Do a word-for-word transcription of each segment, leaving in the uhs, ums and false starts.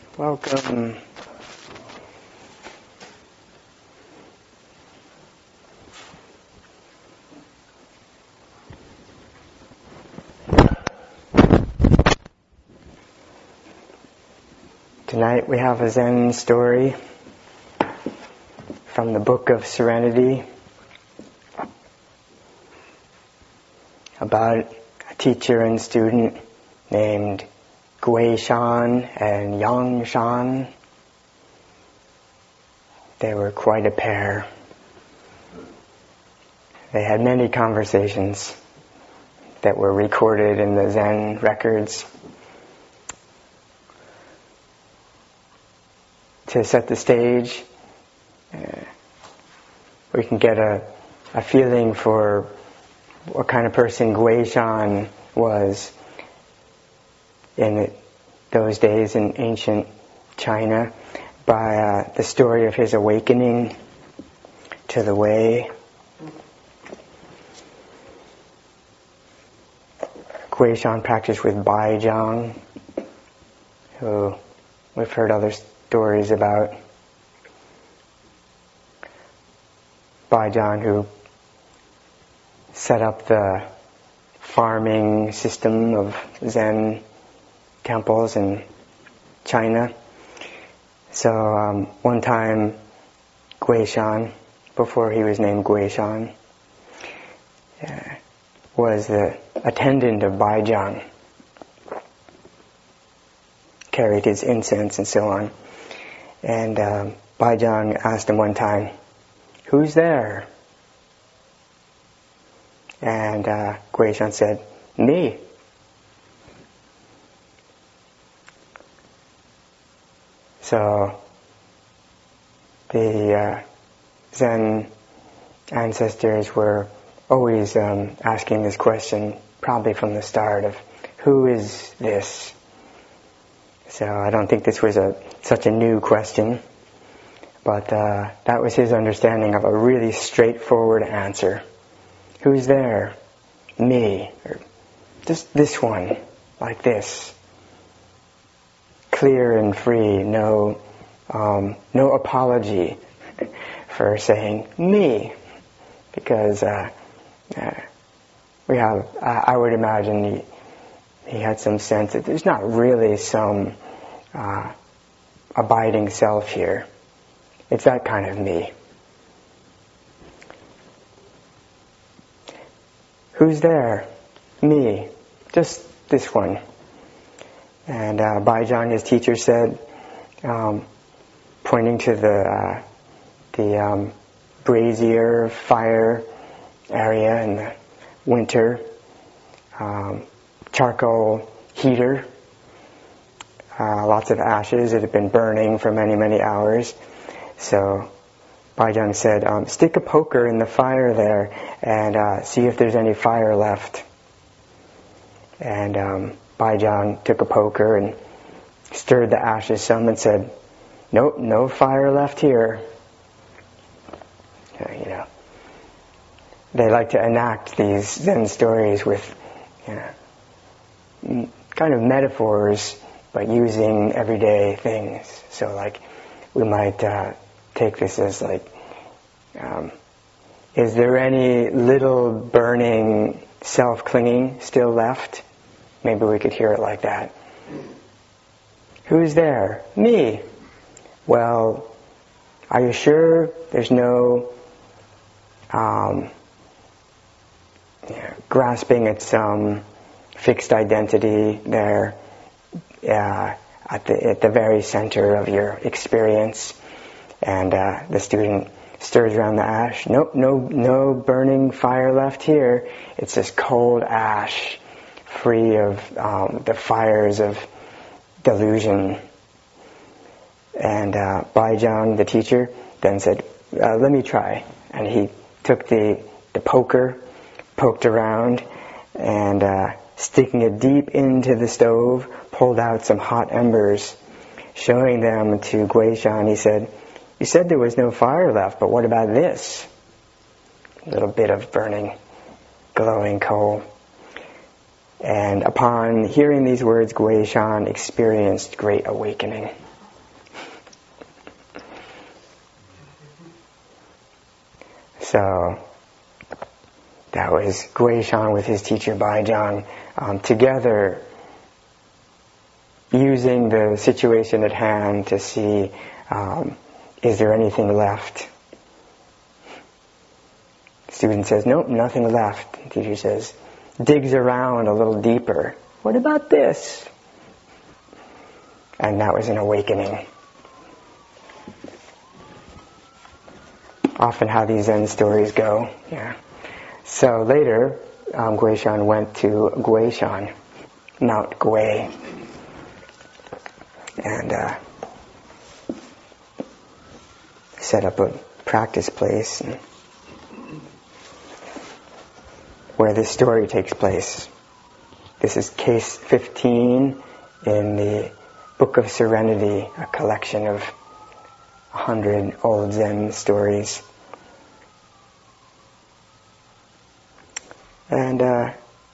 Welcome. Tonight we have a Zen story from the Book of Serenity about a teacher and student named Gui Shan and Yang Shan. They were quite a pair. They had many conversations that were recorded in the Zen records. To set the stage, uh, we can get a, a feeling for what kind of person Gui Shan was in it, those days in ancient China by uh, the story of his awakening to the way. Gui Shan practiced with Bai Zhang, who we've heard other stories about. Bai Zhang, who set up the farming system of Zen temples in China. So um, one time, Gui Shan, before he was named Gui Shan, uh, was the attendant of Bai Zhang, carried his incense and so on. And um, Bai Zhang asked him one time, "Who's there?" And uh, Gui Shan said, "Me." So the uh, Zen ancestors were always um, asking this question, probably from the start, of who is this? So I don't think this was a such a new question, but uh, that was his understanding of a really straightforward answer. Who's there? Me. Or just this one, like this. Clear and free, no, um, no apology for saying me, because uh, uh, we have. I, I would imagine he, he had some sense that there's not really some uh, abiding self here. It's that kind of me. Who's there? Me. Just this one. And uh, Bai Zhang, his teacher, said, um, pointing to the uh, the um, brazier fire area in the winter, um, charcoal heater, uh, lots of ashes that had been burning for many, many hours. So Bai Zhang said, um, stick a poker in the fire there and uh, see if there's any fire left. And um, Bai Zhang took a poker and stirred the ashes some and said, "Nope, no fire left here." Uh, you know, they like to enact these Zen stories with, you know, m- kind of metaphors, but using everyday things. So, like, we might uh, take this as like, um, is there any little burning self-clinging still left? Maybe we could hear it like that. Who's there? Me. Well, are you sure there's no um, you know, grasping at some fixed identity there uh, at the at the very center of your experience? And uh, the student stirs around the ash. Nope, no, no burning fire left here. It's just cold ash, free of um, the fires of delusion. And uh, Bai Zhang, the teacher, then said, uh, "Let me try." And he took the the poker, poked around, and uh, sticking it deep into the stove, pulled out some hot embers. Showing them to Gui Shan, he said, "You said there was no fire left, but what about this?" A little bit of burning, glowing coal. And upon hearing these words, Gui Shan experienced great awakening. So that was Guishan with his teacher Baizhang, um, together using the situation at hand to see, um, is there anything left? The student says, nope, nothing left. The teacher says, digs around a little deeper. What about this? And that was an awakening. Often how these Zen stories go. Yeah. So later, um, Guishan went to Guishan, Mount Gui, and uh, set up a practice place and where this story takes place. This is case fifteen in the Book of Serenity, a collection of a hundred old Zen stories. And uh,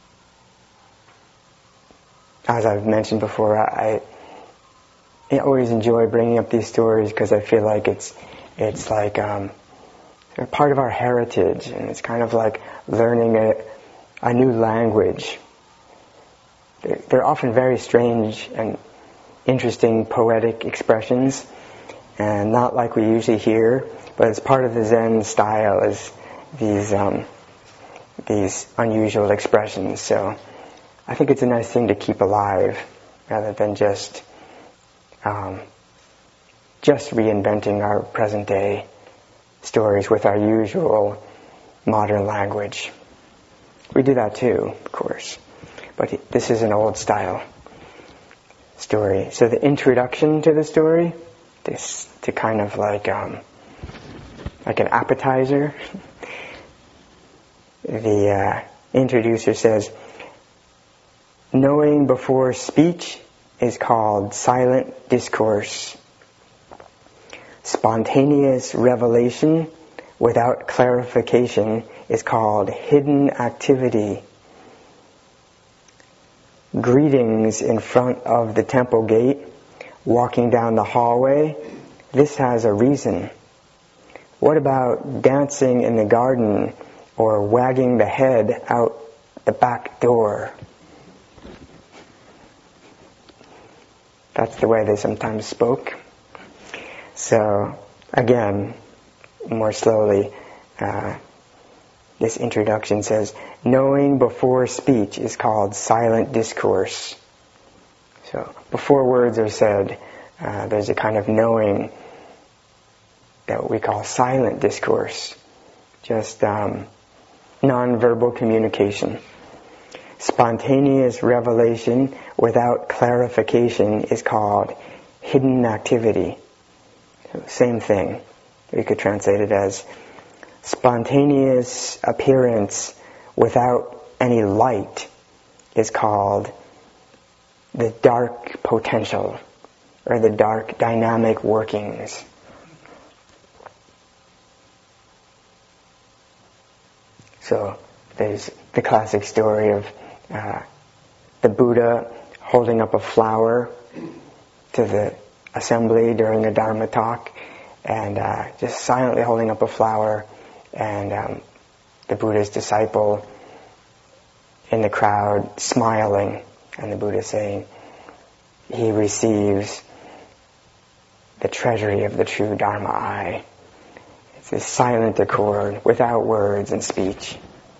as I've mentioned before, I, I always enjoy bringing up these stories because I feel like it's it's like um, they're part of our heritage, and it's kind of like learning a, a new language. They're, they're often very strange and interesting poetic expressions, and not like we usually hear, but it's part of the Zen style is these um, these unusual expressions. So I think it's a nice thing to keep alive rather than just um, just reinventing our present day stories with our usual modern language. We do that too, of course, but this is an old style story. So the introduction to the story, this to kind of like um, like an appetizer. The uh, introducer says, knowing before speech is called silent discourse. Spontaneous revelation without clarification is called hidden activity. Greetings in front of the temple gate, walking down the hallway, this has a reason. What about dancing in the garden or wagging the head out the back door? That's the way they sometimes spoke. So, again, more slowly, uh, this introduction says, knowing before speech is called silent discourse. So, before words are said, uh, there's a kind of knowing that we call silent discourse. Just um, non-verbal communication. Spontaneous revelation without clarification is called hidden activity. So, same thing. We could translate it as spontaneous appearance without any light is called the dark potential or the dark dynamic workings. So there's the classic story of uh, the Buddha holding up a flower to the assembly during a Dharma talk, and uh, just silently holding up a flower, and um, the Buddha's disciple in the crowd smiling, and the Buddha saying he receives the treasury of the true Dharma eye. It's this silent accord without words and speech.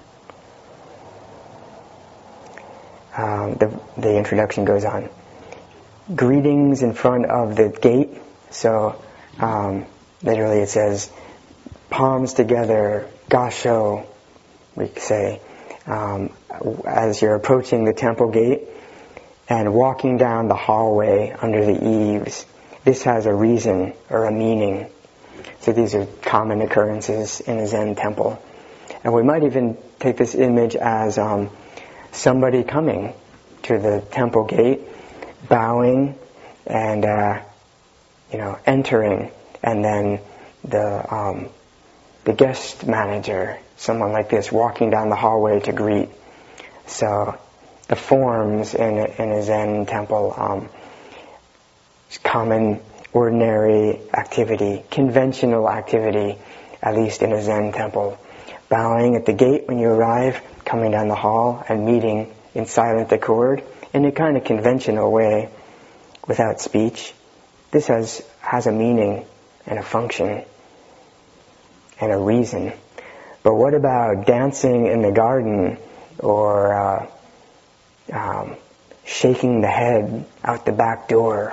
Um, the, the introduction goes on. Greetings in front of the gate. So um, literally it says palms together, gasho, we say, um, as you're approaching the temple gate and walking down the hallway under the eaves. This has a reason or a meaning. So these are common occurrences in a Zen temple. And we might even take this image as um, somebody coming to the temple gate, bowing, and uh, you know, entering, and then the um, the guest manager, someone like this, walking down the hallway to greet. So the forms in a, in a Zen temple, um, common, ordinary activity, conventional activity, at least in a Zen temple, bowing at the gate when you arrive, coming down the hall, and meeting in silent accord in a kind of conventional way without speech. This has, has a meaning and a function and a reason. But what about dancing in the garden or uh, um, shaking the head out the back door?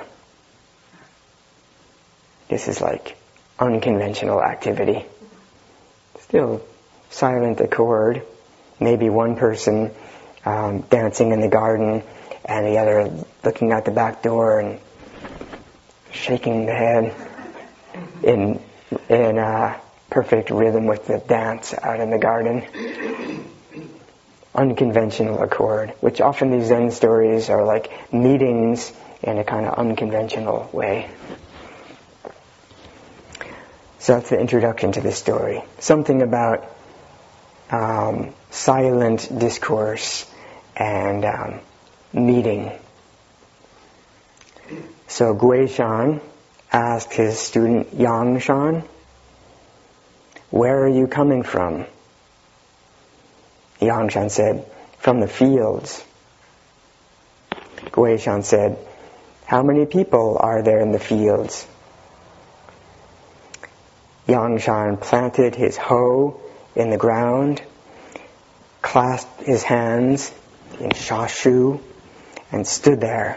This is like unconventional activity. Still silent accord. Maybe one person um, dancing in the garden and the other looking out the back door and shaking the head in in uh, perfect rhythm with the dance out in the garden. Unconventional accord, which often these Zen stories are like meetings in a kind of unconventional way. So that's the introduction to this story. Something about um, silent discourse and um, meeting. So Guishan asked his student Yangshan, "Where are you coming from?" Yangshan said, "From the fields." Guishan said, "How many people are there in the fields?" Yangshan planted his hoe in the ground, clasped his hands in shashu, and stood there.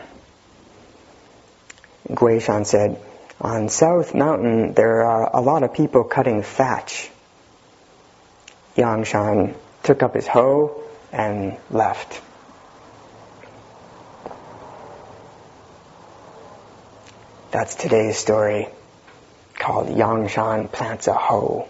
Guishan said, "On South Mountain there are a lot of people cutting thatch." Yangshan took up his hoe and left. That's today's story, called Yangshan Plants a Hoe.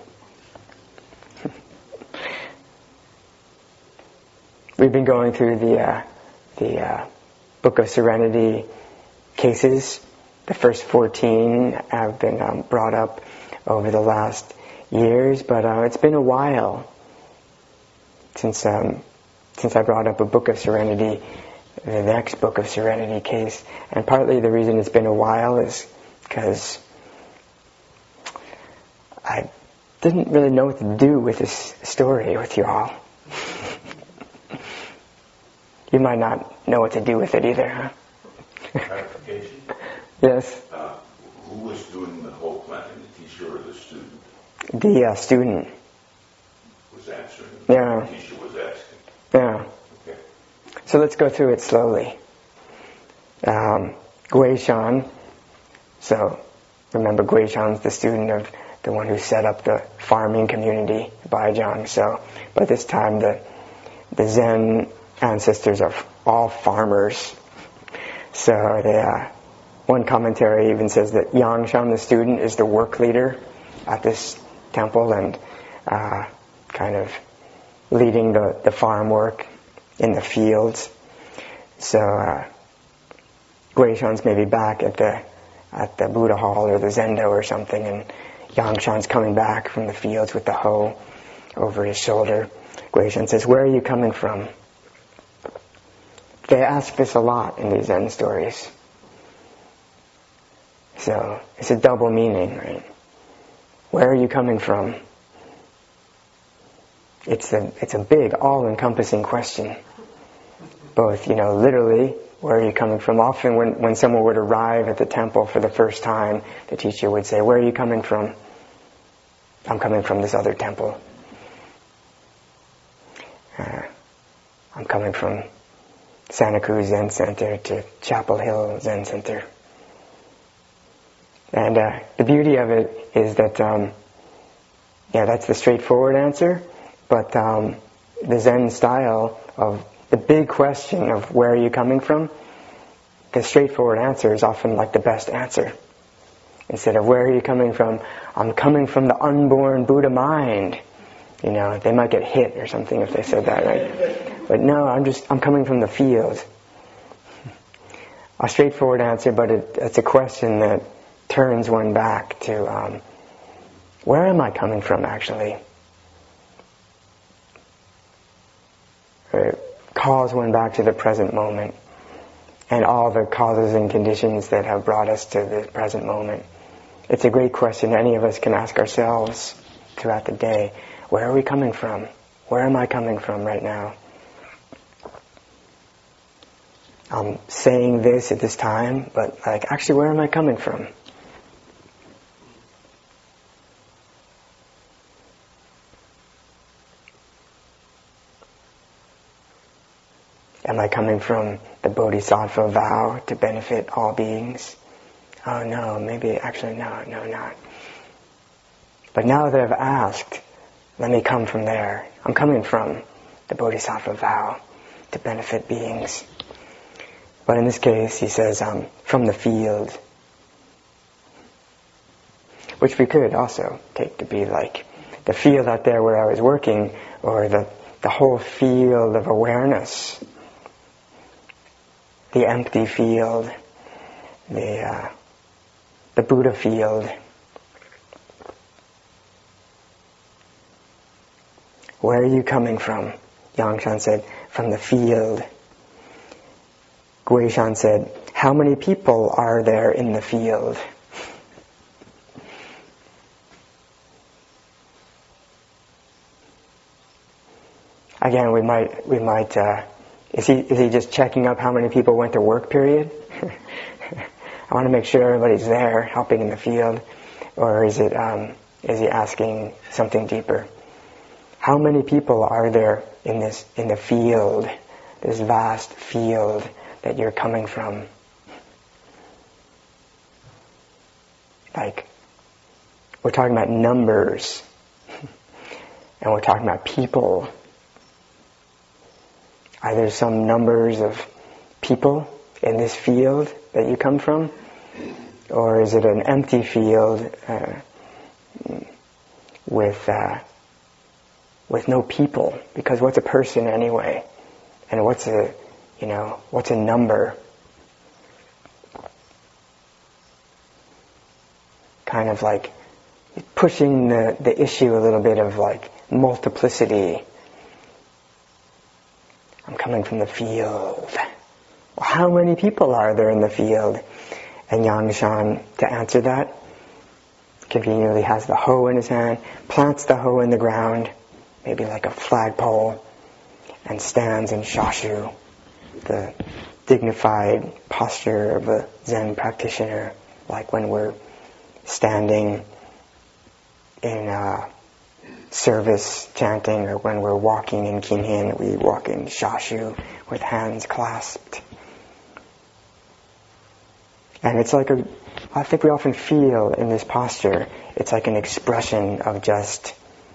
We've been going through the uh, the uh, Book of Serenity cases. The first fourteen have been um, brought up over the last years, but uh, it's been a while since um, since I brought up a Book of Serenity, the next Book of Serenity case. And partly the reason it's been a while is because I didn't really know what to do with this story with you all. You might not know what to do with it either, huh? Clarification. Yes. Uh, who was doing the whole planting, the teacher or the student? The uh, student. Was answering. Yeah. The teacher was asking. Yeah. Okay. So let's go through it slowly. Um, Guishan. So remember, Guishan's the student of the one who set up the farming community, Baizhang. So by this time, the the Zen ancestors are all farmers. So they, uh, one commentary even says that Yangshan, the student, is the work leader at this temple and uh, kind of leading the, the farm work in the fields. So uh, Guishan's maybe back at the at the Buddha Hall or the Zendo or something, and Yangshan's coming back from the fields with the hoe over his shoulder. Guishan says, "Where are you coming from?" They ask this a lot in these Zen stories. So it's a double meaning, right? Where are you coming from? It's a it's a big, all-encompassing question. Both, you know, literally, where are you coming from? Often when, when someone would arrive at the temple for the first time, the teacher would say, "Where are you coming from?" "I'm coming from this other temple. Uh, I'm coming from Santa Cruz Zen Center to Chapel Hill Zen Center." And uh, the beauty of it is that, um, yeah, that's the straightforward answer, but um, the Zen style of the big question of where are you coming from, the straightforward answer is often like the best answer. Instead of where are you coming from, "I'm coming from the unborn Buddha mind." You know, they might get hit or something if they said that, right? But no, I'm just, I'm coming from the field. A straightforward answer, but it, it's a question that turns one back to, um, where am I coming from actually? Or it calls one back to the present moment and all the causes and conditions that have brought us to the present moment. It's a great question any of us can ask ourselves throughout the day. where are we coming from? Where am I coming from right now? I'm saying this at this time, but like, actually, where am I coming from? Am I coming from the Bodhisattva vow to benefit all beings? Oh no, maybe actually no, no, not. But now that I've asked, let me come from there. I'm coming from the Bodhisattva vow to benefit beings. But in this case, he says, um, from the field. Which we could also take to be like the field out there where I was working, or the, the whole field of awareness. The empty field, the uh, the Buddha field. Where are you coming from? Yangshan said, from the field. Guishan said, how many people are there in the field? Again, we might we might. Uh, Is he is he just checking up how many people went to work, period? I want to make sure everybody's there, helping in the field. Or is it um, is he asking something deeper? How many people are there in this in the field, this vast field that you're coming from? Like, we're talking about numbers, and we're talking about people. Are there some numbers of people in this field that you come from? Or is it an empty field uh, with uh, with no people? Because what's a person anyway? And what's a, you know, what's a number? Kind of like pushing the, the issue a little bit of like multiplicity. I'm coming from the field. Well, how many people are there in the field? And Yangshan, to answer that, conveniently has the hoe in his hand, plants the hoe in the ground, maybe like a flagpole, and stands in shashu, the dignified posture of a Zen practitioner, like when we're standing in uh, service chanting, or when we're walking in kinhin, we walk in shashu with hands clasped. And it's like a, I think we often feel in this posture, it's like an expression of just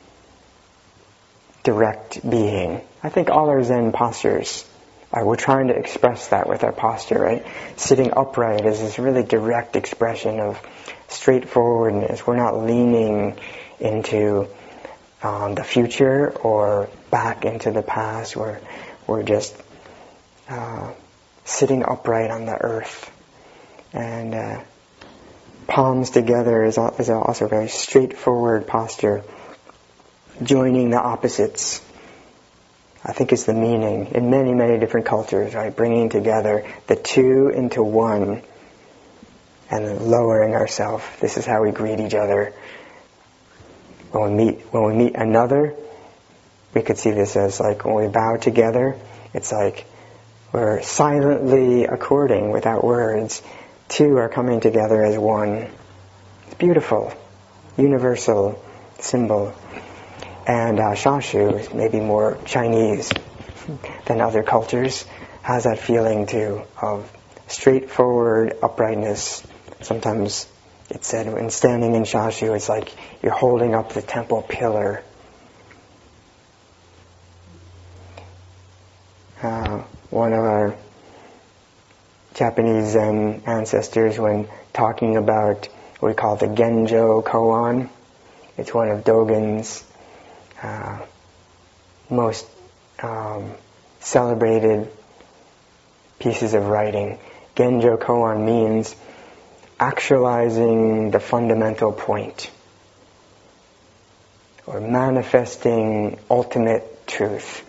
direct being. I think all our Zen postures, are, we're trying to express that with our posture, right? Sitting upright is this really direct expression of straightforwardness. We're not leaning into um, the future or back into the past. We're, we're just uh, sitting upright on the earth. And uh, palms together is, is also a very straightforward posture. Joining the opposites, I think, is the meaning in many, many different cultures, right? Bringing together the two into one and then lowering ourselves. This is how we greet each other. When we meet, when we meet another, we could see this as like when we bow together, it's like we're silently according without words. Two are coming together as one. It's beautiful, universal symbol. And uh, shashu is maybe more Chinese than other cultures. Has that feeling too of straightforward uprightness. Sometimes it's said when standing in shashu, it's like you're holding up the temple pillar. Uh, one of our Japanese Zen ancestors, when talking about what we call the Genjo Koan, it's one of Dogen's uh, most um, celebrated pieces of writing. Genjo Koan means actualizing the fundamental point, or manifesting ultimate truth.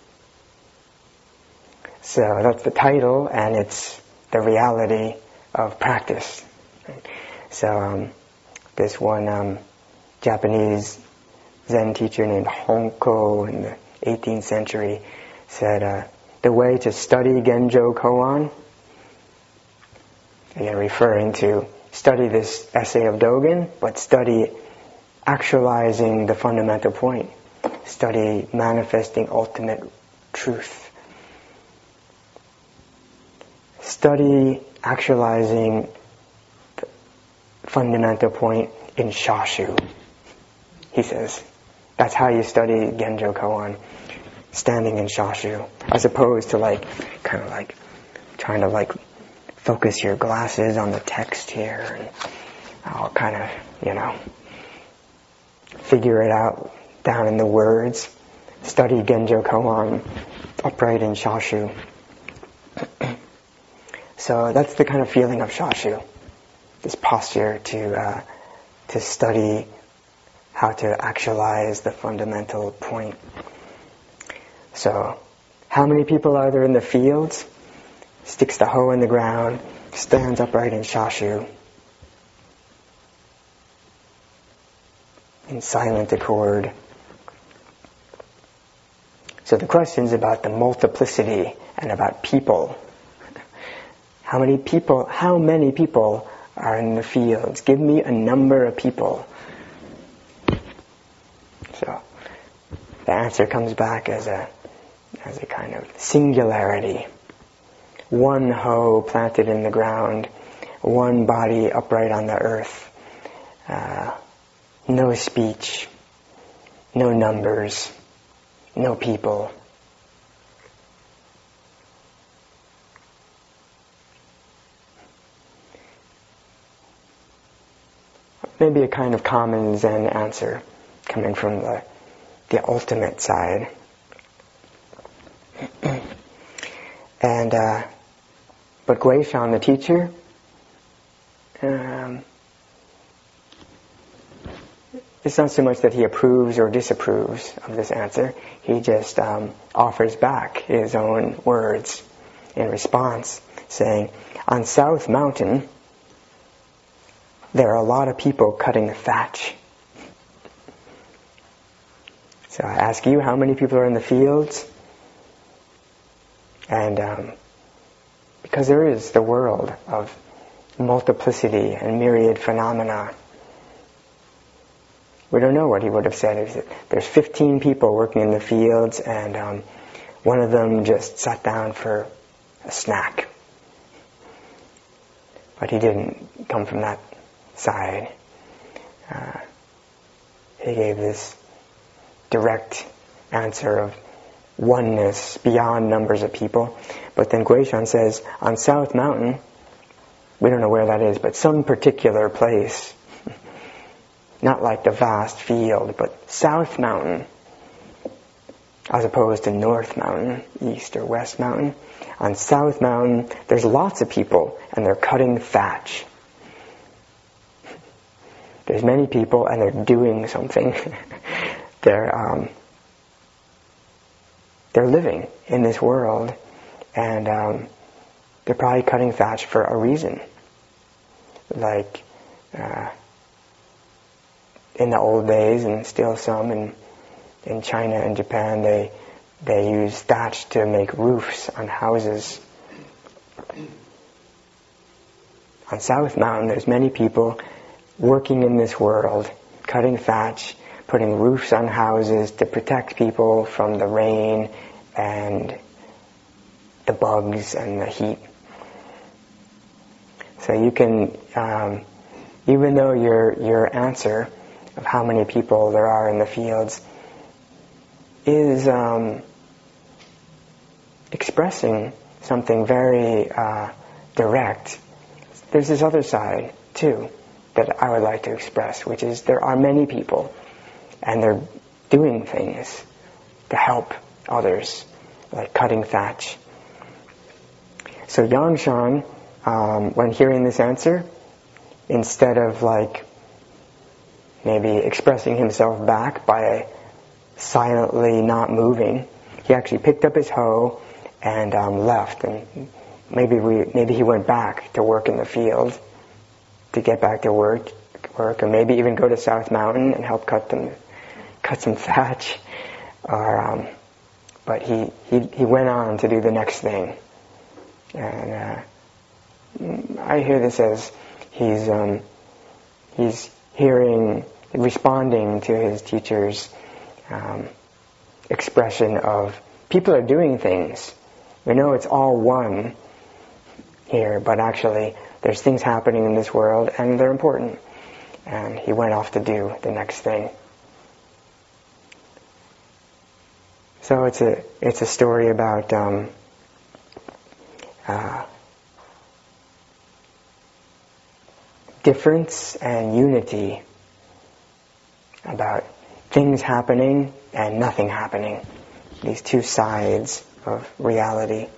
So that's the title, and it's the reality of practice. So um, this one um, Japanese Zen teacher named Honko in the eighteenth century said, uh, the way to study Genjo Koan, again referring to study this essay of Dogen, but study actualizing the fundamental point, study manifesting ultimate truth, study actualizing the fundamental point in Shashu, he says. That's how you study Genjo Koan, standing in Shashu, as opposed to like, kind of like, trying to like focus your glasses on the text here and I'll kind of, you know, figure it out down in the words. Study Genjo Koan upright in Shashu. So that's the kind of feeling of Shashu, this posture to uh, to study how to actualize the fundamental point. So, how many people are there in the fields? Sticks the hoe in the ground, stands upright in Shashu, in silent accord. So the question's about the multiplicity and about people. How many people, how many people are in the fields? Give me a number of people. So the answer comes back as a as a kind of singularity. One hoe planted in the ground, one body upright on the earth, uh, no speech, no numbers, no people. Maybe a kind of common Zen answer coming from the, the ultimate side. and uh, but Guishan, the teacher, um, it's not so much that he approves or disapproves of this answer. He just um, offers back his own words in response, saying, on South Mountain, there are a lot of people cutting thatch. So I ask you, how many people are in the fields? And um, because there is the world of multiplicity and myriad phenomena, we don't know what he would have said. If there's fifteen people working in the fields and um, one of them just sat down for a snack. But he didn't come from that side. Uh, he gave this direct answer of oneness beyond numbers of people. But then Guishan says, on South Mountain, we don't know where that is, but some particular place, not like the vast field, but South Mountain, as opposed to North Mountain, East or West Mountain. On South Mountain, there's lots of people, and they're cutting thatch. There's many people, and they're doing something. they're um, they're living in this world, and um, they're probably cutting thatch for a reason. Like uh, in the old days, and still some in in China and Japan, they they use thatch to make roofs on houses. On South Mountain, there's many people working in this world, cutting thatch, putting roofs on houses to protect people from the rain and the bugs and the heat. So you can, um, even though your your answer of how many people there are in the fields is um, expressing something very uh, direct, there's this other side too that I would like to express, which is there are many people and they're doing things to help others, like cutting thatch. So Yangshan, um, when hearing this answer, instead of like maybe expressing himself back by silently not moving, he actually picked up his hoe and um, left, and maybe we maybe he went back to work in the field, to get back to work, work, or maybe even go to South Mountain and help cut them, cut some thatch, or um, but he, he he went on to do the next thing, and uh, I hear this as he's um, he's hearing, responding to his teacher's um, expression of people are doing things. We know it's all one here, but actually there's things happening in this world and they're important. And he went off to do the next thing. So it's a it's a story about um, uh, difference and unity, about things happening and nothing happening. These two sides of reality.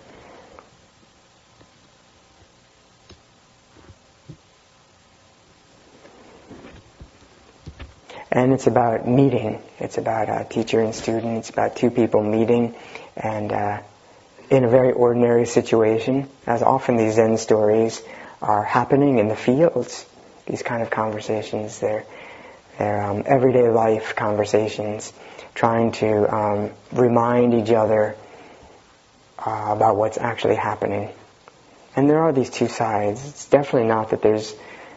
And it's about meeting. It's about a teacher and student. It's about two people meeting, and uh, in a very ordinary situation, as often these Zen stories are happening in the fields. These kind of conversations, they're, they're um, everyday life conversations, trying to um, remind each other uh, about what's actually happening. And there are these two sides. It's definitely not that there's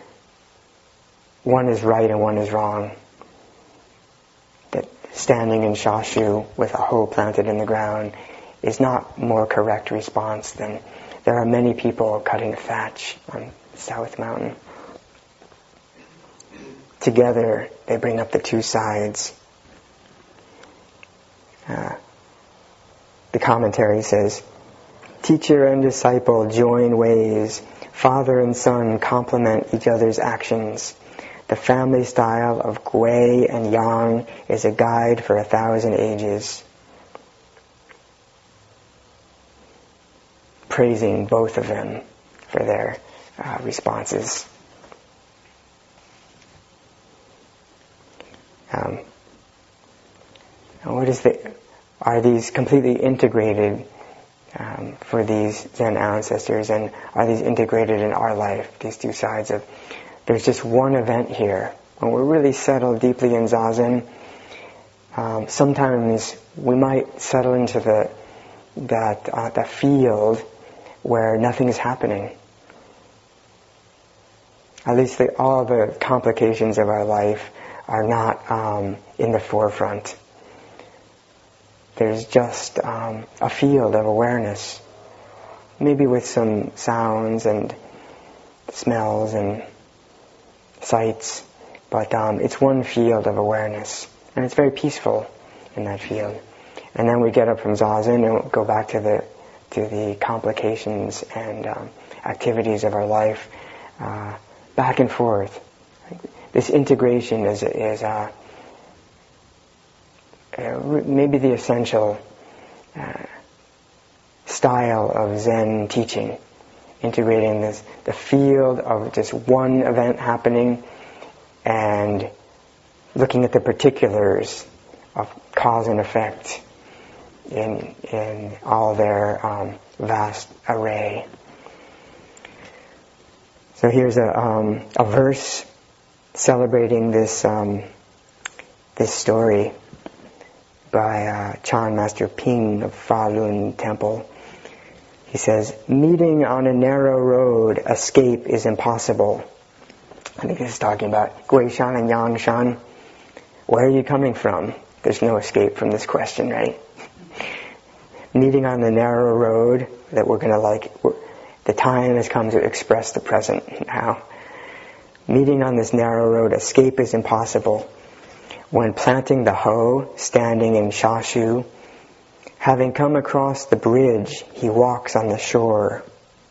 one is right and one is wrong. That standing in Shashu with a hoe planted in the ground is not more correct response than there are many people cutting thatch on South Mountain. Together, they bring up the two sides. Uh, the commentary says, teacher and disciple join ways. Father and son complement each other's actions. The family style of Gui and Yang is a guide for a thousand ages. Praising both of them for their uh, responses. Um, and what is the? Are these completely integrated um, for these Zen ancestors, and are these integrated in our life? These two sides of. There's just one event here. When we're really settled deeply in Zazen, um, sometimes we might settle into the that uh, the field where nothing is happening. At least the, all the complications of our life are not um, in the forefront. There's just um, a field of awareness, maybe with some sounds and smells and sights, but um, it's one field of awareness, and it's very peaceful in that field. And then we get up from Zazen and go back to the to the complications and um, activities of our life, uh, back and forth. This integration is is uh, uh, maybe the essential uh, style of Zen teaching. Integrating this, the field of just one event happening and looking at the particulars of cause and effect in in all their um, vast array. So here's a um, a verse celebrating this um, this story by uh, Chan Master Ping of Fa Lun Temple. He says, meeting on a narrow road, escape is impossible. I think this is talking about Guishan and Yangshan. Where are you coming from? There's no escape from this question, right? Meeting on the narrow road, that we're going to like, the time has come to express the present now. Meeting on this narrow road, escape is impossible. When planting the hoe, standing in Shashu, having come across the bridge, he walks on the shore.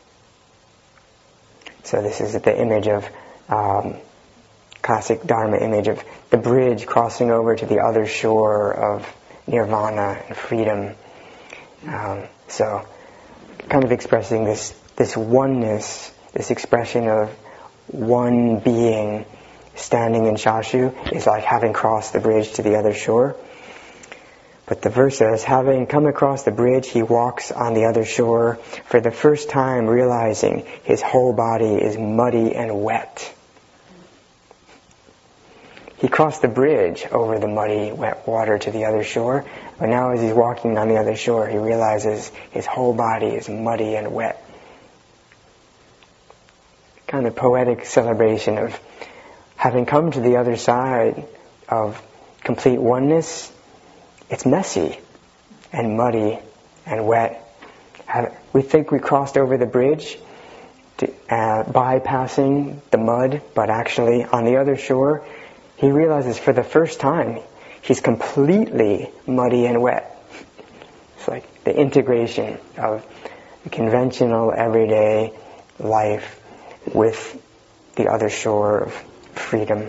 So this is the image of, um, classic Dharma image of the bridge crossing over to the other shore of nirvana and freedom. Um, so kind of expressing this, this oneness, this expression of one being standing in Shashu is like having crossed the bridge to the other shore. But the verse says, having come across the bridge, he walks on the other shore, for the first time realizing his whole body is muddy and wet. he crossed the bridge over the muddy, wet water to the other shore. But now as he's walking on the other shore, he realizes his whole body is muddy and wet. Kind of poetic celebration of having come to the other side of complete oneness. It's messy and muddy and wet. We think we crossed over the bridge, to, uh, bypassing the mud, but actually on the other shore, he realizes for the first time he's completely muddy and wet. It's like the integration of the conventional everyday life with the other shore of freedom.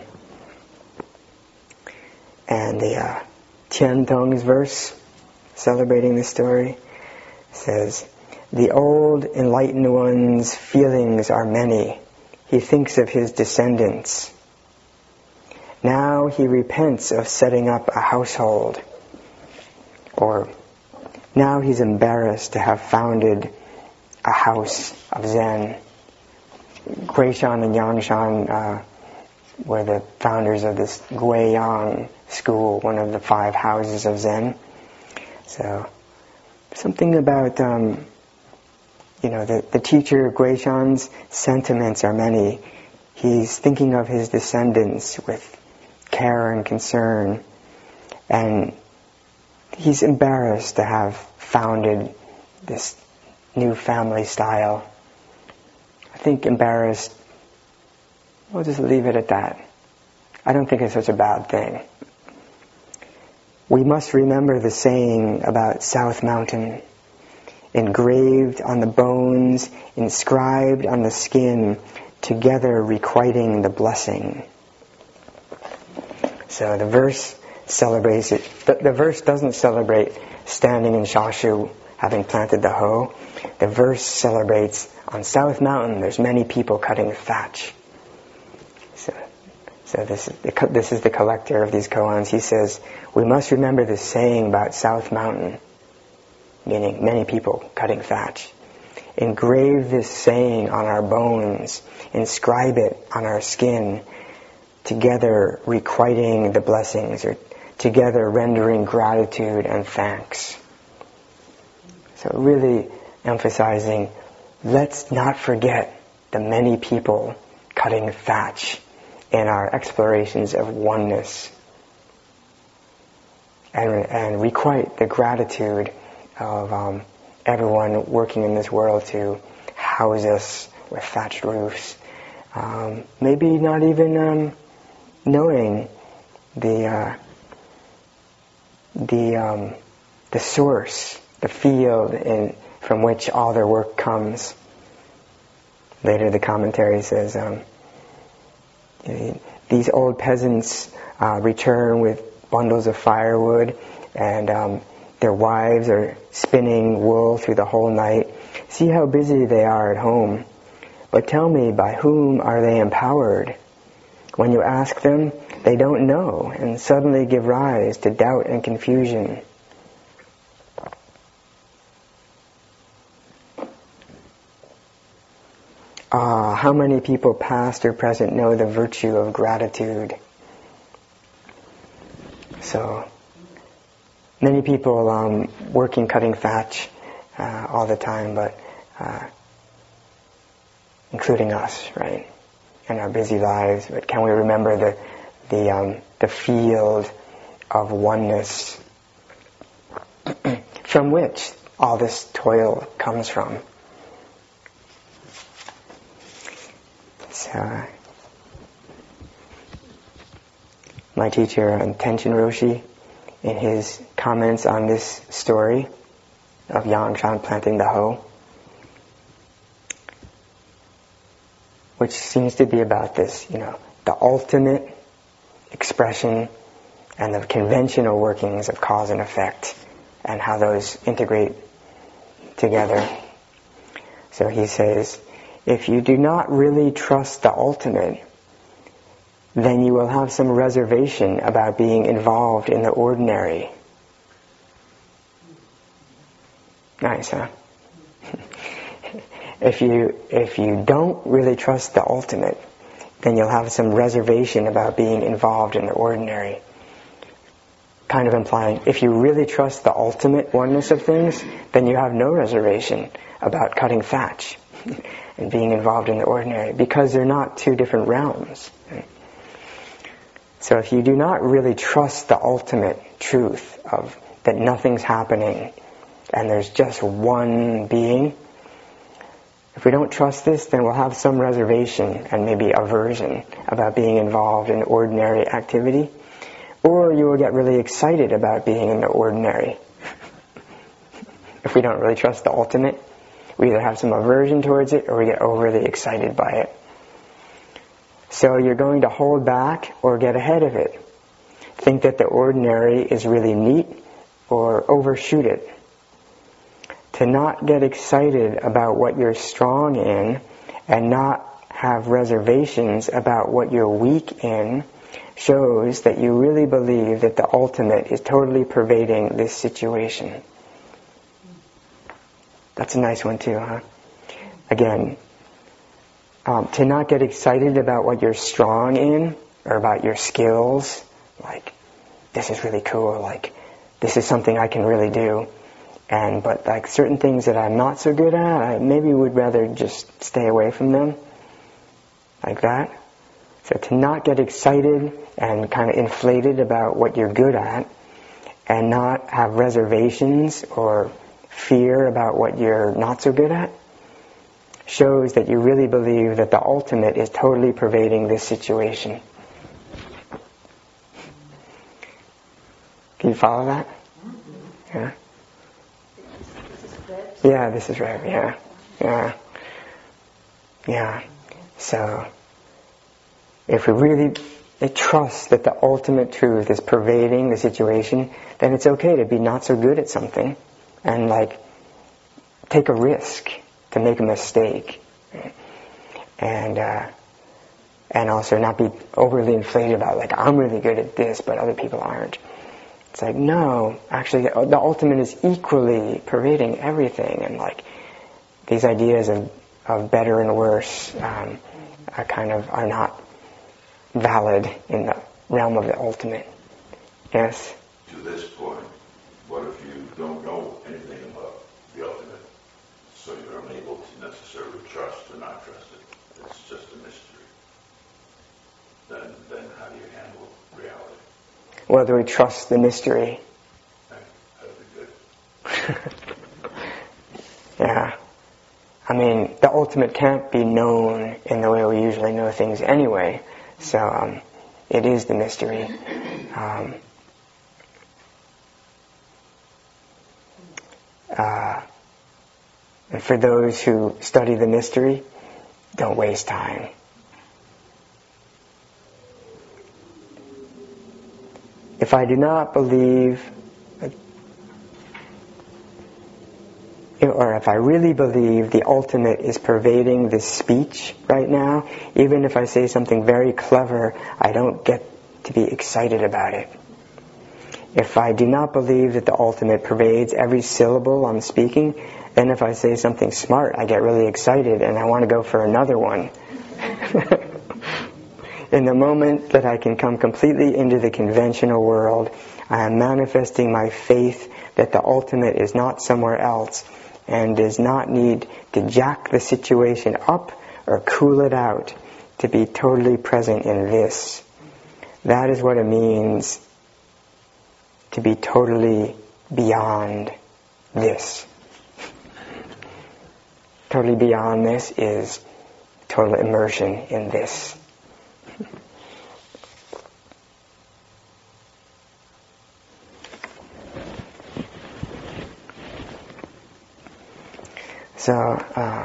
And the uh, Tian Tong's verse celebrating this story says, "The old enlightened one's feelings are many. He thinks of his descendants. Now he repents of setting up a household." Or, now he's embarrassed to have founded a house of Zen. Guishan and Yangshan uh, were the founders of this Guiyang school, one of the five houses of Zen. So, something about, um, you know, the, the teacher Guishan's sentiments are many. He's thinking of his descendants with care and concern, and he's embarrassed to have founded this new family style. I think embarrassed, we'll just leave it at that. I don't think it's such a bad thing. We must remember the saying about South Mountain, engraved on the bones, inscribed on the skin, together requiting the blessing. So the verse celebrates it. The, the verse doesn't celebrate standing in Shashu, having planted the hoe. The verse celebrates on South Mountain, there's many people cutting thatch. So, so this, this is the collector of these koans. He says, we must remember this saying about South Mountain, meaning many people cutting thatch. Engrave this saying on our bones, inscribe it on our skin, together requiting the blessings, or together rendering gratitude and thanks. So really emphasizing, let's not forget the many people cutting thatch in our explorations of oneness, and, and requite the gratitude of um, everyone working in this world to house us with thatched roofs. Um, maybe not even um, knowing the uh, the um, the source, the field in from which all their work comes. Later, the commentary says, um, these old peasants uh, return with bundles of firewood, and um, their wives are spinning wool through the whole night. See how busy they are at home. But tell me, by whom are they empowered? When you ask them, they don't know, and suddenly give rise to doubt and confusion. Ah, how many people past or present know the virtue of gratitude? So, many people um, working cutting thatch uh, all the time, but uh, including us, right, in our busy lives. But can we remember the the um, the field of oneness from which all this toil comes from? So, my teacher, Tenshin Roshi, in his comments on this story of Yangshan planting the hoe, which seems to be about this, you know, the ultimate expression and the conventional workings of cause and effect, and how those integrate together. So he says, if you do not really trust the ultimate, then you will have some reservation about being involved in the ordinary. Nice, huh? if you if you don't really trust the ultimate, then you'll have some reservation about being involved in the ordinary. Kind of implying, if you really trust the ultimate oneness of things, then you have no reservation about cutting thatch and being involved in the ordinary, because they're not two different realms. So if you do not really trust the ultimate truth of that nothing's happening and there's just one being, if we don't trust this, then we'll have some reservation and maybe aversion about being involved in ordinary activity. Or you will get really excited about being in the ordinary. If we don't really trust the ultimate, we either have some aversion towards it or we get overly excited by it. So you're going to hold back or get ahead of it. Think that the ordinary is really neat or overshoot it. To not get excited about what you're strong in and not have reservations about what you're weak in shows that you really believe that the ultimate is totally pervading this situation. That's a nice one too, huh? Again, um, to not get excited about what you're strong in or about your skills, like, this is really cool, like, this is something I can really do. And but like certain things that I'm not so good at, I maybe would rather just stay away from them. Like that. So to not get excited and kind of inflated about what you're good at, and not have reservations or fear about what you're not so good at, shows that you really believe that the ultimate is totally pervading this situation. Can you follow that? Yeah? Yeah, this is right. Yeah. Yeah. Yeah. So, if we really trust that the ultimate truth is pervading the situation, then it's okay to be not so good at something and like take a risk to make a mistake, and uh, and also not be overly inflated about like, I'm really good at this but other people aren't. It's like, no, actually the, the ultimate is equally pervading everything, and like these ideas of, of better and worse um, are kind of are not valid in the realm of the ultimate. Yes? To this point, what if you don't know anything about the ultimate, so you're unable to necessarily trust or not trust it? It's just a mystery. Then, then how do you handle reality? Whether we trust the mystery. That'd be good. Yeah. I mean, the ultimate can't be known in the way we usually know things anyway. So um, it is the mystery. Um, uh, and for those who study the mystery, don't waste time. If I do not believe, or if I really believe the ultimate is pervading this speech right now, even if I say something very clever, I don't get to be excited about it. If I do not believe that the ultimate pervades every syllable I'm speaking, then if I say something smart, I get really excited and I want to go for another one. In the moment that I can come completely into the conventional world, I am manifesting my faith that the ultimate is not somewhere else and does not need to jack the situation up or cool it out to be totally present in this. That is what it means to be totally beyond this. Totally beyond this is total immersion in this. So, uh,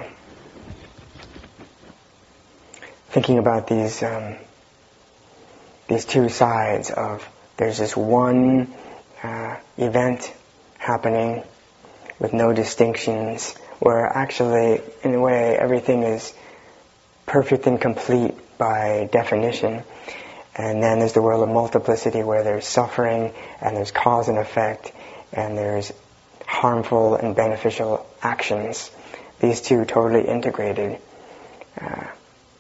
thinking about these um, these two sides of, there's this one uh, event happening with no distinctions, where actually, in a way, everything is perfect and complete by definition. And then there's the world of multiplicity, where there's suffering, and there's cause and effect, and there's harmful and beneficial actions. These two totally integrated. Uh,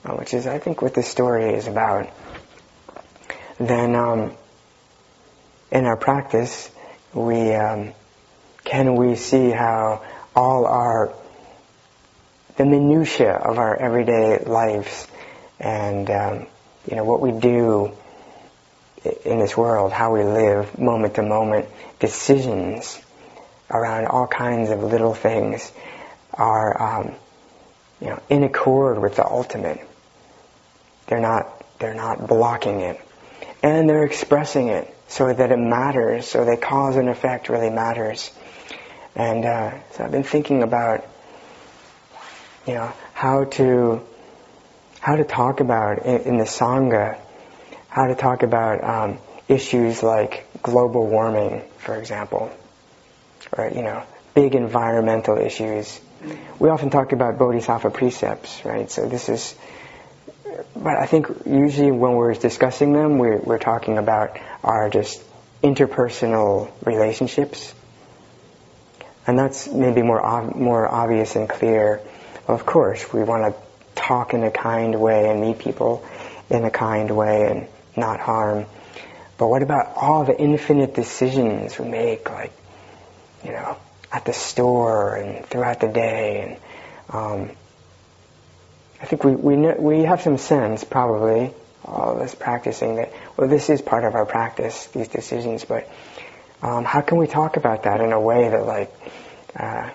uh, which is, I think, what this story is about, then um, in our practice, we um, can we see how all our the minutiae of our everyday lives and um, you know what we do in this world, how we live moment to moment, decisions around all kinds of little things are um, you know in accord with the ultimate. They're not they're not blocking it, and they're expressing it so that it matters. So the cause and effect really matters. And uh, so I've been thinking about you know how to how to talk about in, in the Sangha, how to talk about um, issues like global warming, for example, or you know big environmental issues. We often talk about bodhisattva precepts, right? So this is, but I think usually when we're discussing them, we're, we're talking about our just interpersonal relationships, and that's maybe more ob- more obvious and clear. Well, of course, we want to talk in a kind way and meet people in a kind way and not harm. But what about all the infinite decisions we make, like, you know, at the store and throughout the day? And um, I think we we know, we have some sense, probably, all of us practicing, that, well, this is part of our practice, these decisions, but um, how can we talk about that in a way that, like, uh,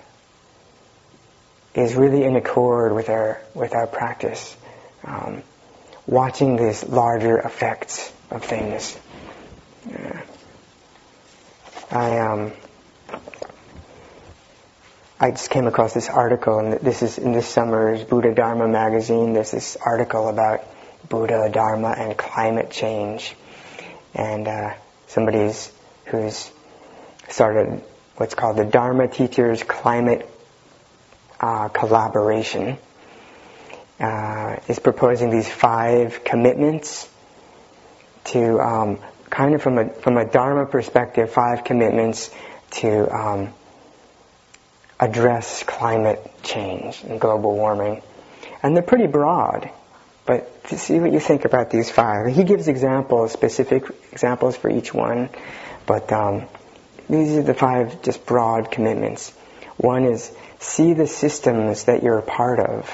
is really in accord with our with our practice, um, watching these larger effects of things. Uh, I um I just came across this article, and this is in this summer's Buddha Dharma magazine. There's this article about Buddha, Dharma, and climate change, and uh, somebody's who's started what's called the Dharma Teachers Climate Uh, collaboration, uh, is proposing these five commitments to um, kind of from a from a Dharma perspective, five commitments to um, address climate change and global warming, and they're pretty broad. But to see what you think about these five, he gives examples, specific examples for each one, but um, these are the five just broad commitments. One is, see the systems that you're a part of.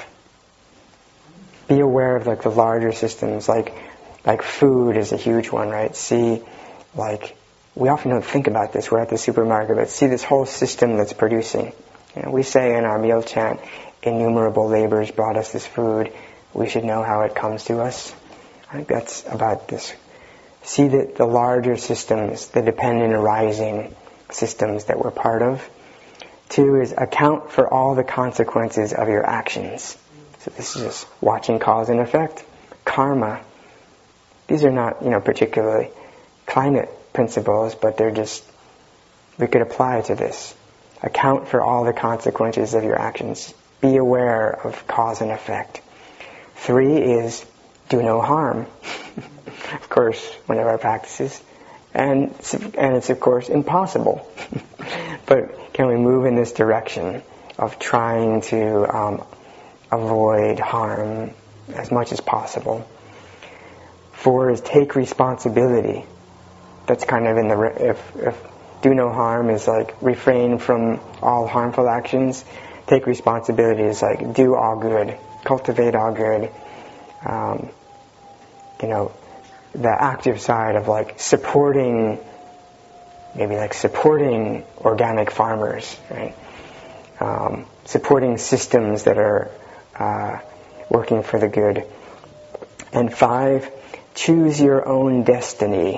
Be aware of like the larger systems, like like food is a huge one, right? See, like, we often don't think about this. We're at the supermarket, but see this whole system that's producing. You know, we say in our meal chant, innumerable labors brought us this food. We should know how it comes to us. I think that's about this. See the, the larger systems, the dependent arising systems that we're part of. Two is account for all the consequences of your actions. So this is just watching cause and effect. Karma. These are not, you know, particularly climate principles, but they're just, we could apply to this. Account for all the consequences of your actions. Be aware of cause and effect. Three is do no harm. Of course, one of our practices. And, and it's, of course, impossible. But can we move in this direction of trying to um, avoid harm as much as possible? Four is take responsibility. That's kind of in the, if, if do no harm is like refrain from all harmful actions, take responsibility is like do all good, cultivate all good. Um, you know, the active side of like supporting, maybe like supporting organic farmers, right? Um, supporting systems that are uh, working for the good. And five, choose your own destiny,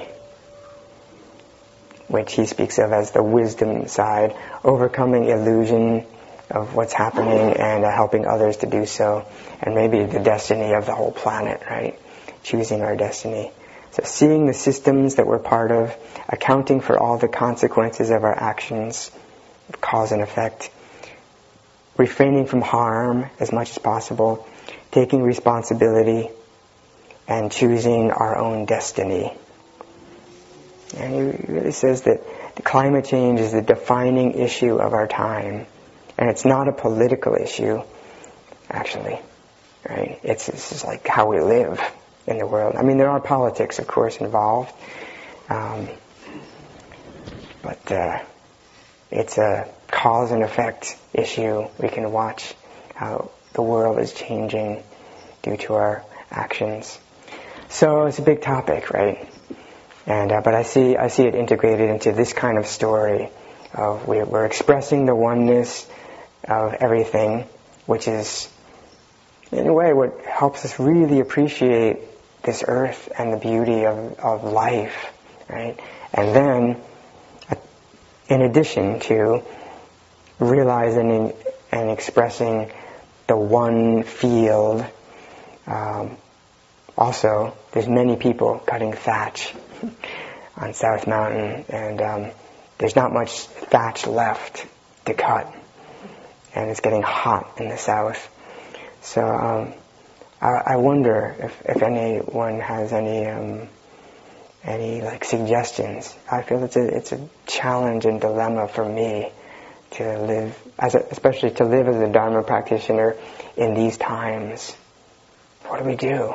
which he speaks of as the wisdom side, overcoming illusion of what's happening and uh, helping others to do so, and maybe the destiny of the whole planet, right? Choosing our destiny. So seeing the systems that we're part of, accounting for all the consequences of our actions, cause and effect, refraining from harm as much as possible, taking responsibility, and choosing our own destiny. And he really says that the climate change is the defining issue of our time. And it's not a political issue, actually. right? It's this is like how we live in the world. I mean, there are politics, of course, involved, um, but uh, it's a cause and effect issue. We can watch how the world is changing due to our actions. So it's a big topic, right? And uh, but I see I see it integrated into this kind of story of we're, we're expressing the oneness of everything, which is in a way what helps us really appreciate this earth and the beauty of, of life, right? And then, in addition to realizing and expressing the one field, um, also there's many people cutting thatch on South Mountain, and um, there's not much thatch left to cut, and it's getting hot in the south. So um, I, I wonder if, if anyone has any um, any like suggestions. I feel it's a it's a challenge and dilemma for me to live, as a, especially to live as a Dharma practitioner in these times. What do we do?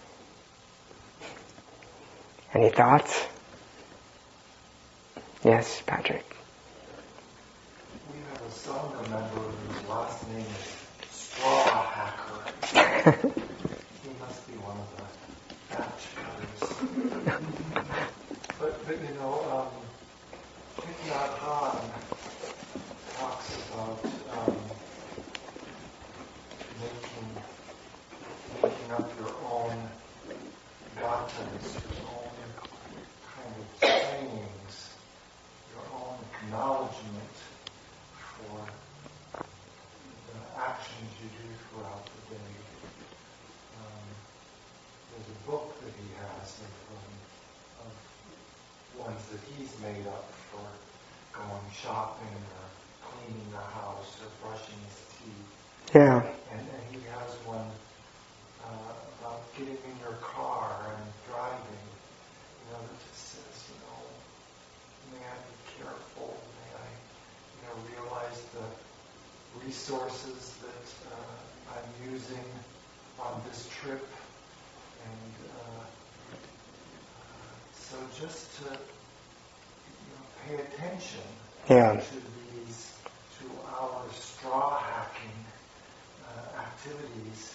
Any thoughts? Yes, Patrick. We have a Sangha member whose last name is Straw Hacker. He must be one of the batch cutters. but, but, you know, um, Thich Nhat Hanh talks about um, making, making up your own gathas, your own kind of trainings, your own acknowledgement for the actions you do throughout the day. Um, there's a book that he has of, um, of ones that he's made up for going shopping or cleaning the house or brushing his teeth. Yeah. And, and he has one uh, about getting in your car and driving. You know, that just says, you know, may I be careful? May I, you know, realize the resources that uh, I'm using on this trip? And uh, so just to, you know, pay attention Yeah. to these, to our straw hacking uh, activities,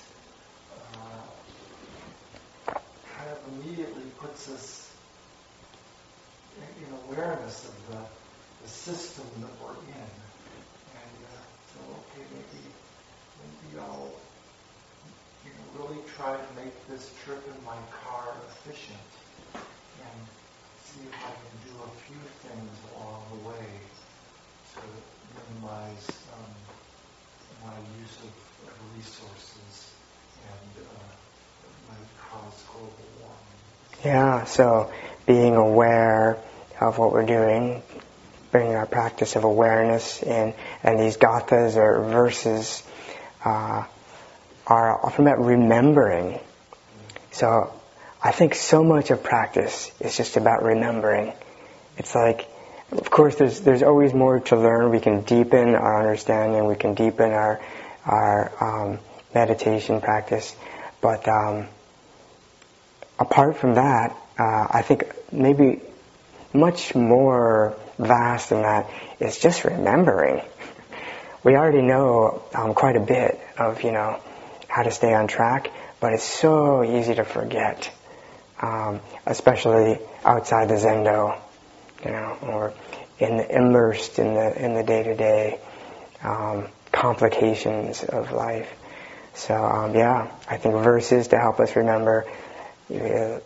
uh, kind of immediately puts us in, in awareness of the, the system that we're in. And uh, so, okay, maybe, maybe I'll, you know, really try to make this trip in my car efficient and see if I can do a few things along the way to minimize um, my use of, of resources and uh, might cause global warming. Yeah, so being aware of what we're doing, bringing our practice of awareness in, and these gathas or verses uh, are often about remembering. So I think so much of practice is just about remembering. It's like, of course, there's there's always more to learn. We can deepen our understanding. We can deepen our our um, meditation practice. But um, apart from that, uh, I think maybe much more vast than that is just remembering. We already know um, quite a bit of, you know, how to stay on track, but it's so easy to forget, um, especially outside the Zendo, you know, or in the, immersed in the in the day-to-day um, complications of life. So um, yeah, I think verses to help us remember, you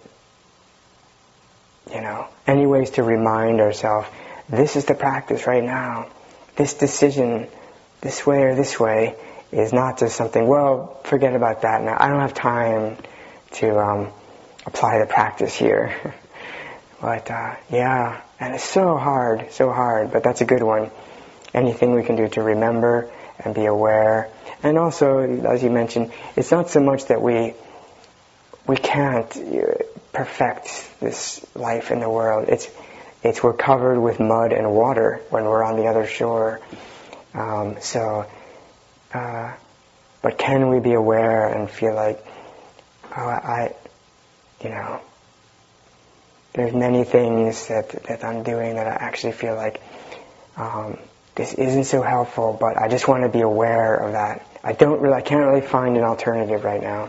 know, any ways to remind ourselves, this is the practice right now. This decision, this way or this way, is not just something, well, forget about that now. I don't have time to um, apply the practice here. But uh, yeah, and it's so hard, so hard, but that's a good one. Anything we can do to remember and be aware. And also, as you mentioned, it's not so much that we we can't perfect this life in the world. It's it's we're covered with mud and water when we're on the other shore. Um, so uh, but can we be aware and feel like, oh, I, you know, there's many things that that I'm doing that I actually feel like um, this isn't so helpful, but I just want to be aware of that. I don't really, I can't really find an alternative right now.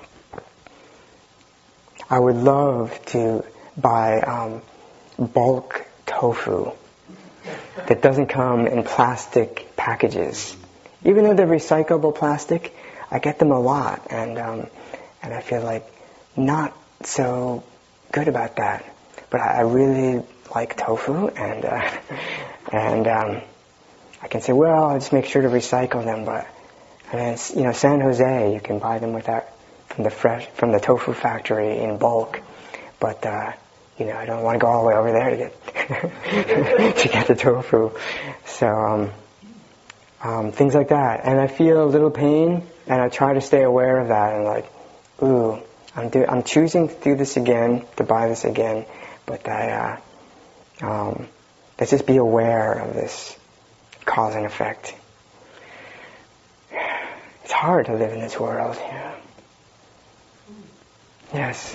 I would love to buy um, bulk tofu that doesn't come in plastic packages. Even though they're recyclable plastic, I get them a lot, and um, and I feel like not so good about that. But I, I really like tofu, and uh, and um, I can say, well, I'll just make sure to recycle them. But and then, you know, San Jose, you can buy them without from the fresh from the tofu factory in bulk. But uh, you know, I don't want to go all the way over there to get to get the tofu. So. Um, Um, things like that, and I feel a little pain, and I try to stay aware of that, and like, ooh, I'm do- I'm choosing to do this again, to buy this again, but I, uh, um, let's just be aware of this cause and effect. It's hard to live in this world. Yeah. Yes.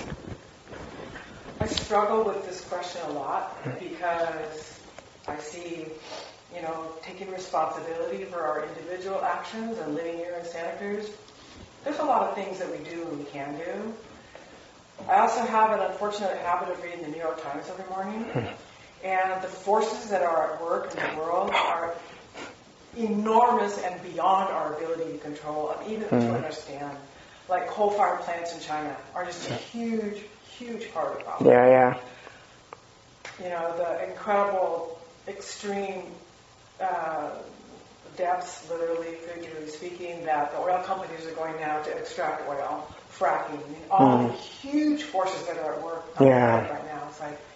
I struggle with this question a lot because I see, you know, taking responsibility for our individual actions and living here in Santa Cruz. There's a lot of things that we do and we can do. I also have an unfortunate habit of reading the New York Times every morning. And the forces that are at work in the world are enormous and beyond our ability to control and even mm. to understand. Like coal-fired plants in China are just a huge, huge part of the problem. Yeah, yeah. You know, the incredible, extreme uh, depths, literally, figuratively speaking, that the oil companies are going now to extract oil, fracking, I mean, all mm. the huge forces that are at work yeah. right now. It's like,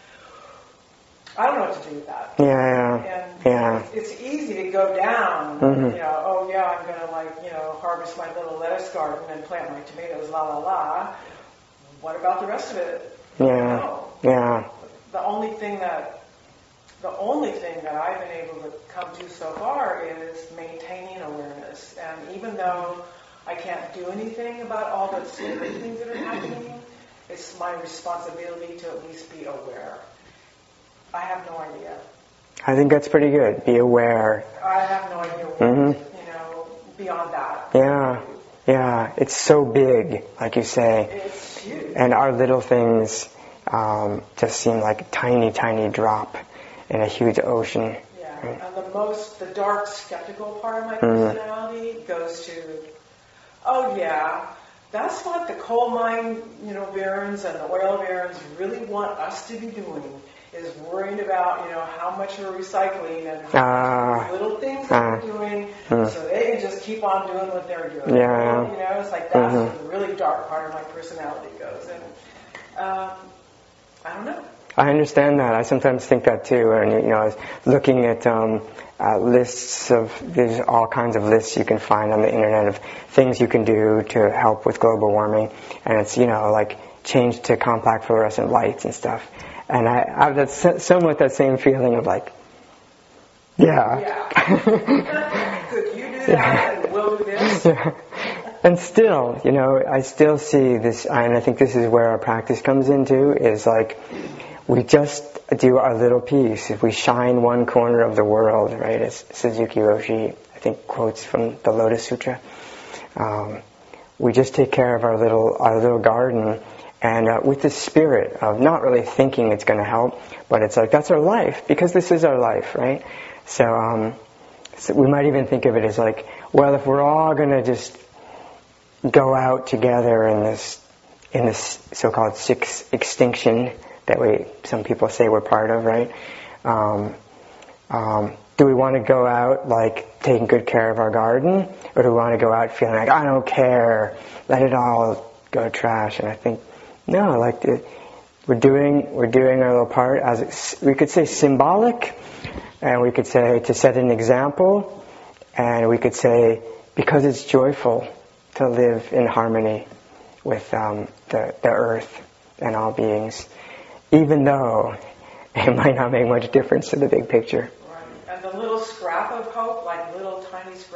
I don't know what to do with that. Yeah, yeah. And yeah. It's, it's easy to go down, mm-hmm. you know, oh yeah, I'm going to like, you know, harvest my little lettuce garden and plant my tomatoes, la la la. What about the rest of it? Yeah, no. yeah. The only thing that The only thing that I've been able to come to so far is maintaining awareness. And even though I can't do anything about all the scary things that are happening, it's my responsibility to at least be aware. I have no idea. I think that's pretty good. Be aware. I have no idea what, mm-hmm. you know, beyond that. Yeah, yeah. It's so big, like you say. It's huge. And our little things um, just seem like a tiny, tiny drop in a huge ocean. Yeah, and the most, the dark, skeptical part of my personality mm-hmm. goes to, oh yeah, that's what the coal mine, you know, barons and the oil barons really want us to be doing, is worrying about, you know, how much we're recycling and how uh, little things that uh, we're doing, mm. so they can just keep on doing what they're doing. Yeah. You know, it's like that's mm-hmm. where the really dark part of my personality goes, and um, I don't know. I understand that. I sometimes think that too. And you know, I was looking at um, uh, lists of there's all kinds of lists you can find on the internet of things you can do to help with global warming, and it's you know like change to compact fluorescent lights and stuff. And I, I have that somewhat that same feeling of like, yeah. Yeah. Could you do that? Yeah. And we'll do this. Yeah. And still, you know, I still see this, and I think this is where our practice comes into, is like, we just do our little piece. If we shine one corner of the world, right, as Suzuki Roshi, I think, quotes from the Lotus Sutra, um, we just take care of our little, our little garden, and uh, with the spirit of not really thinking it's going to help, but it's like, that's our life, because this is our life, right? So, um, so we might even think of it as like, well, if we're all going to just go out together in this in this so-called sixth extinction that we some people say we're part of, right? Um, um, do we want to go out like taking good care of our garden, or do we want to go out feeling like I don't care, let it all go to trash? And I think no, like the, we're doing we're doing our little part as we could say symbolic, and we could say to set an example, and we could say because it's joyful to live in harmony with um, the, the earth and all beings, even though it might not make much difference to the big picture. Right. And the little scrap of hope, like little tiny scrap of hope,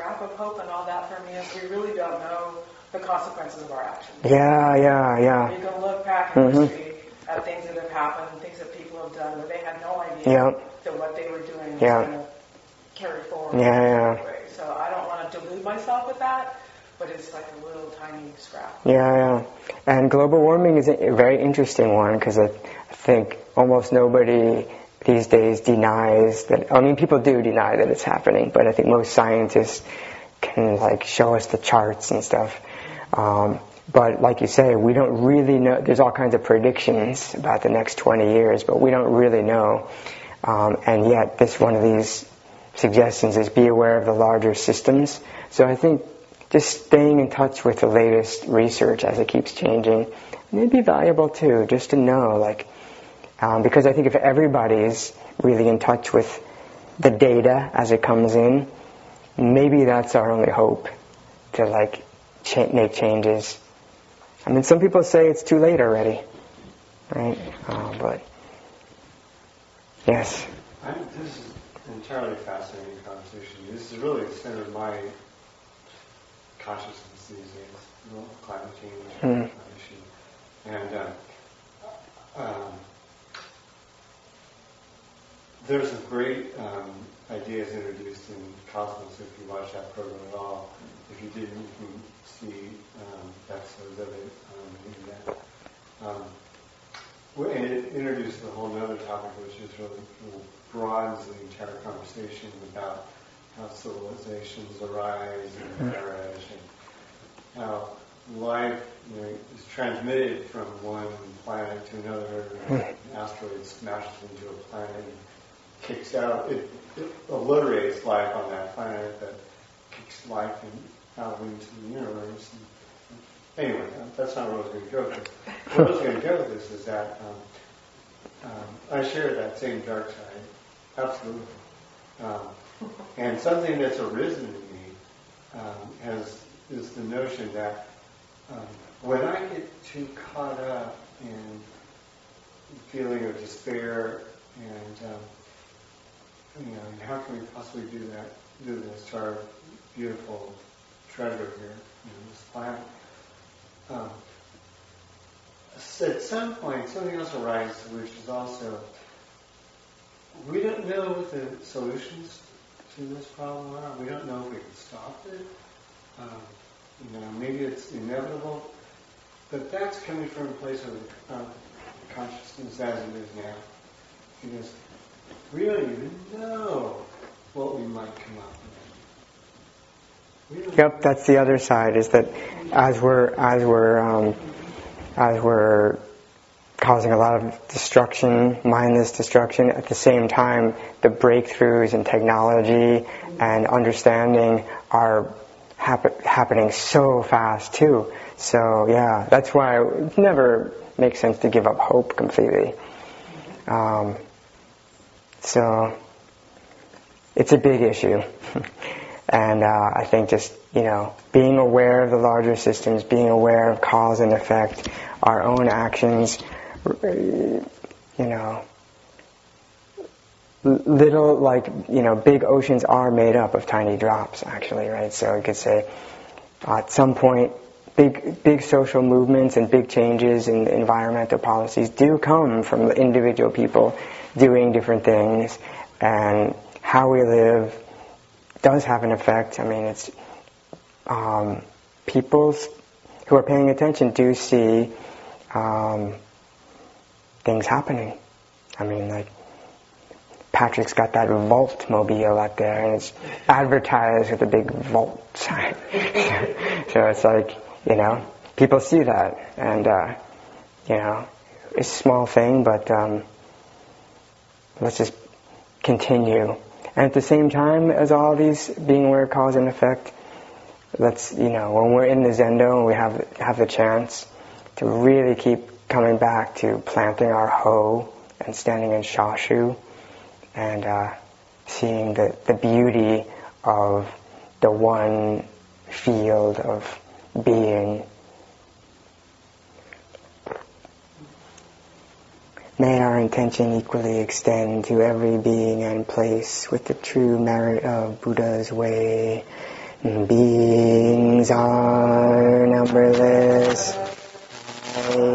hope and all that for me is we really don't know the consequences of our actions. Yeah, yeah, yeah. You can look back in Mm-hmm. history at things that have happened, things that people have done where they had no idea Yep. that what they were doing was Yeah. going to carry forward. Yeah, yeah. Anyway. So I don't want to delude myself with that, but it's like a little tiny scrap. Yeah, yeah. And global warming is a very interesting one because I think almost nobody these days denies that. I mean, people do deny that it's happening, but I think most scientists can like show us the charts and stuff. Um, but like you say, we don't really know. There's all kinds of predictions about the next twenty years, but we don't really know. Um, and yet, this one of these suggestions is be aware of the larger systems. So I think just staying in touch with the latest research as it keeps changing may be valuable too, just to know, like, um, because I think if everybody's really in touch with the data as it comes in, maybe that's our only hope to like cha- make changes. I mean, some people say it's too late already, right? Uh, but yes. I, this is an entirely fascinating conversation. This is really the center of my consciousness these days, you know, climate change Mm. issue. And uh, um, there's some great um, ideas introduced in Cosmos, if you watch that program at all. If you didn't, you can see um, episodes of it on the internet. Um, and it introduces a whole other topic, which is really, really broadens the entire conversation about how civilizations arise and perish, and how life, you know, is transmitted from one planet to another. An asteroid smashes into a planet and kicks out, it, it obliterates life on that planet, that kicks life in, out into the universe. And anyway, that's not where I was going to go with this. Where I was going to go with this is that um, um, I share that same dark side, absolutely. Um, and something that's arisen in me um, has is the notion that um, when I get too caught up in the feeling of despair and um, you know, and how can we possibly do that, do this to our beautiful treasure here, you know, this planet? Um, at some point, something else arises, which is also, we don't know what the solutions to this problem are. We don't know if we can stop it. Um, you know, maybe it's inevitable, but that's coming from a place of uh, consciousness as it is now. Because we don't even know what we might come up with. Yep, that's the other side. Is that as we're as we're um, as we're causing a lot of destruction, mindless destruction, at the same time, the breakthroughs in technology and understanding are happen, happening so fast too. So yeah, that's why it never makes sense to give up hope completely. Um, so it's a big issue. And uh, I think just, you know, being aware of the larger systems, being aware of cause and effect, our own actions, you know, little, like, you know, big oceans are made up of tiny drops, actually, right? So you could say, uh, at some point, big, big social movements and big changes in environmental policies do come from individual people doing different things, and how we live does have an effect. I mean, it's um, people who are paying attention do see um, things happening. I mean, like, Patrick's got that Volt mobile out there, and it's advertised with a big Volt sign. So it's like, you know, people see that, and uh, you know, it's a small thing, but um, let's just continue. And at the same time as all these, being aware of cause and effect, let's, you know, when we're in the Zendo and we have have the chance to really keep coming back to planting our hoe and standing in Shashu and uh, seeing the, the beauty of the one field of being. May our intention equally extend to every being and place with the true merit of Buddha's way. Beings are numberless.